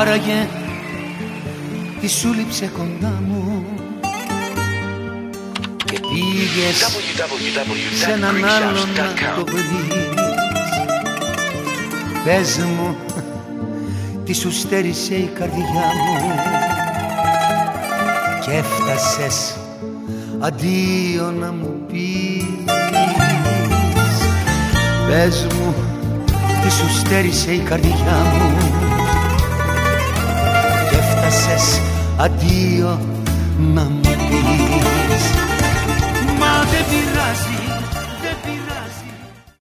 Άραγε τι σου λείψε κοντά μου και πήγες σε έναν άλλον να το βρεις. Πες μου τι σου στέρισε η καρδιά μου και έφτασες αντίο να μου πεις. Πες μου τι σου στέρισε η καρδιά μου και έφτασες αντίο να μου πεις. Μα δεν πειράζει,